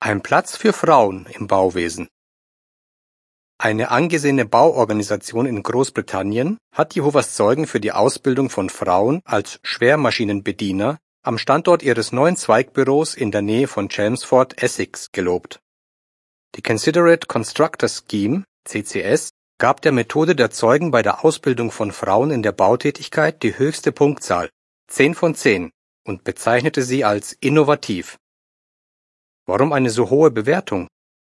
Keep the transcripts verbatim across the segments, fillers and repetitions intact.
Ein Platz für Frauen im Bauwesen. Eine angesehene Bauorganisation in Großbritannien hat Jehovas Zeugen für die Ausbildung von Frauen als Schwermaschinenbediener am Standort ihres neuen Zweigbüros in der Nähe von Chelmsford, Essex, gelobt. Die Considerate Constructor Scheme, C C S, gab der Methode der Zeugen bei der Ausbildung von Frauen in der Bautätigkeit die höchste Punktzahl, zehn von zehn, und bezeichnete sie als innovativ. Warum eine so hohe Bewertung?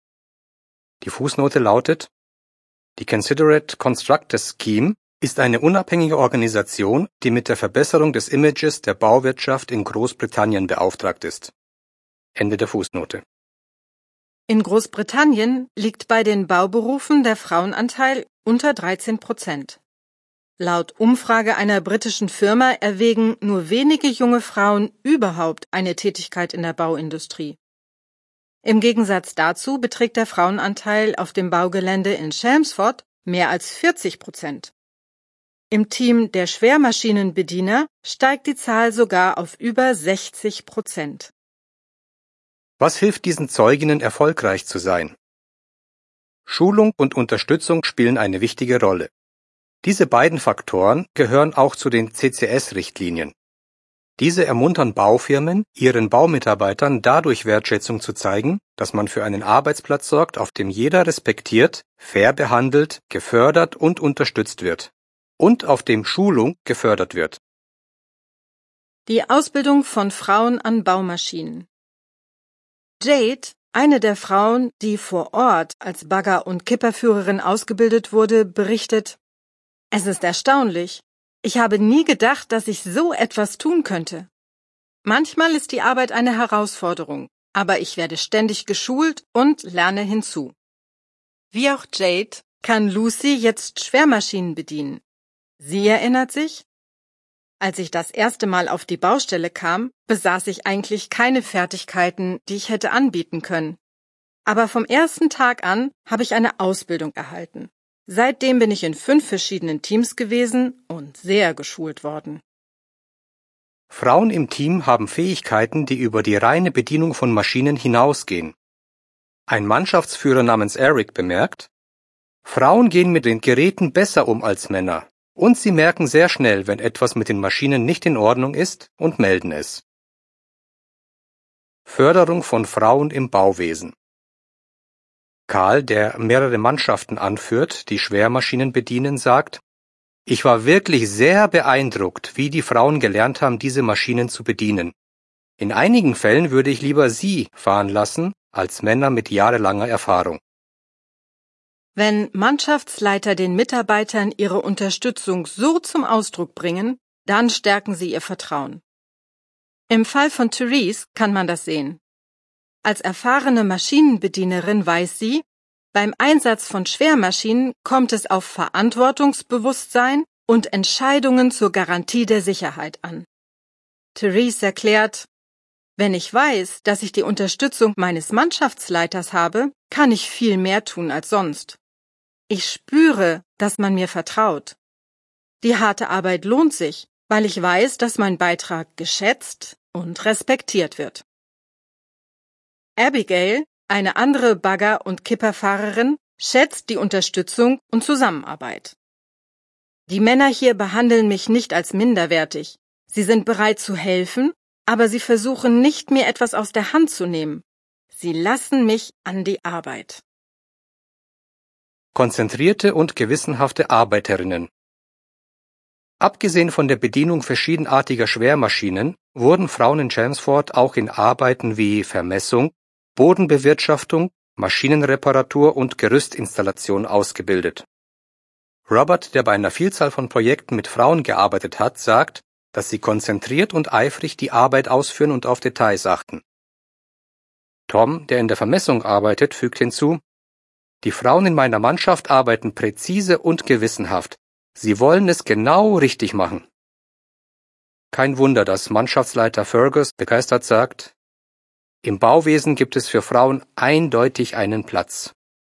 Die Fußnote lautet: Die Considerate Constructor Scheme ist eine unabhängige Organisation, die mit der Verbesserung des Images der Bauwirtschaft in Großbritannien beauftragt ist. Ende der Fußnote. In Großbritannien liegt bei den Bauberufen der Frauenanteil unter dreizehn Prozent. Laut Umfrage einer britischen Firma erwägen nur wenige junge Frauen überhaupt eine Tätigkeit in der Bauindustrie. Im Gegensatz dazu beträgt der Frauenanteil auf dem Baugelände in Chelmsford mehr als vierzig Prozent. Im Team der Schwermaschinenbediener steigt die Zahl sogar auf über sechzig Prozent. Was hilft diesen Zeuginnen, erfolgreich zu sein? Schulung und Unterstützung spielen eine wichtige Rolle. Diese beiden Faktoren gehören auch zu den C C S-Richtlinien. Diese ermuntern Baufirmen, ihren Baumitarbeitern dadurch Wertschätzung zu zeigen, dass man für einen Arbeitsplatz sorgt, auf dem jeder respektiert, fair behandelt, gefördert und unterstützt wird. Und auf dem Schulung gefördert wird. Die Ausbildung von Frauen an Baumaschinen. Jade, eine der Frauen, die vor Ort als Bagger- und Kipperführerin ausgebildet wurde, berichtet: Es ist erstaunlich. Ich habe nie gedacht, dass ich so etwas tun könnte. Manchmal ist die Arbeit eine Herausforderung, aber ich werde ständig geschult und lerne hinzu. Wie auch Jade kann Lucy jetzt Schwermaschinen bedienen. Sie erinnert sich: Als ich das erste Mal auf die Baustelle kam, besaß ich eigentlich keine Fertigkeiten, die ich hätte anbieten können. Aber vom ersten Tag an habe ich eine Ausbildung erhalten. Seitdem bin ich in fünf verschiedenen Teams gewesen und sehr geschult worden. Frauen im Team haben Fähigkeiten, die über die reine Bedienung von Maschinen hinausgehen. Ein Mannschaftsführer namens Eric bemerkt: Frauen gehen mit den Geräten besser um als Männer, und sie merken sehr schnell, wenn etwas mit den Maschinen nicht in Ordnung ist, und melden es. Förderung von Frauen im Bauwesen. Karl, der mehrere Mannschaften anführt, die Schwermaschinen bedienen, sagt: Ich war wirklich sehr beeindruckt, wie die Frauen gelernt haben, diese Maschinen zu bedienen. In einigen Fällen würde ich lieber sie fahren lassen, als Männer mit jahrelanger Erfahrung. Wenn Mannschaftsleiter den Mitarbeitern ihre Unterstützung so zum Ausdruck bringen, dann stärken sie ihr Vertrauen. Im Fall von Therese kann man das sehen. Als erfahrene Maschinenbedienerin weiß sie, beim Einsatz von Schwermaschinen kommt es auf Verantwortungsbewusstsein und Entscheidungen zur Garantie der Sicherheit an. Therese erklärt: Wenn ich weiß, dass ich die Unterstützung meines Mannschaftsleiters habe, kann ich viel mehr tun als sonst. Ich spüre, dass man mir vertraut. Die harte Arbeit lohnt sich, weil ich weiß, dass mein Beitrag geschätzt und respektiert wird. Abigail, eine andere Bagger- und Kipperfahrerin, schätzt die Unterstützung und Zusammenarbeit. Die Männer hier behandeln mich nicht als minderwertig. Sie sind bereit zu helfen, aber sie versuchen nicht, mir etwas aus der Hand zu nehmen. Sie lassen mich an die Arbeit. Konzentrierte und gewissenhafte Arbeiterinnen. Abgesehen von der Bedienung verschiedenartiger Schwermaschinen wurden Frauen in Chelmsford auch in Arbeiten wie Vermessung, Bodenbewirtschaftung, Maschinenreparatur und Gerüstinstallation ausgebildet. Robert, der bei einer Vielzahl von Projekten mit Frauen gearbeitet hat, sagt, dass sie konzentriert und eifrig die Arbeit ausführen und auf Details achten. Tom, der in der Vermessung arbeitet, fügt hinzu: Die Frauen in meiner Mannschaft arbeiten präzise und gewissenhaft. Sie wollen es genau richtig machen. Kein Wunder, dass Mannschaftsleiter Fergus begeistert sagt: Im Bauwesen gibt es für Frauen eindeutig einen Platz.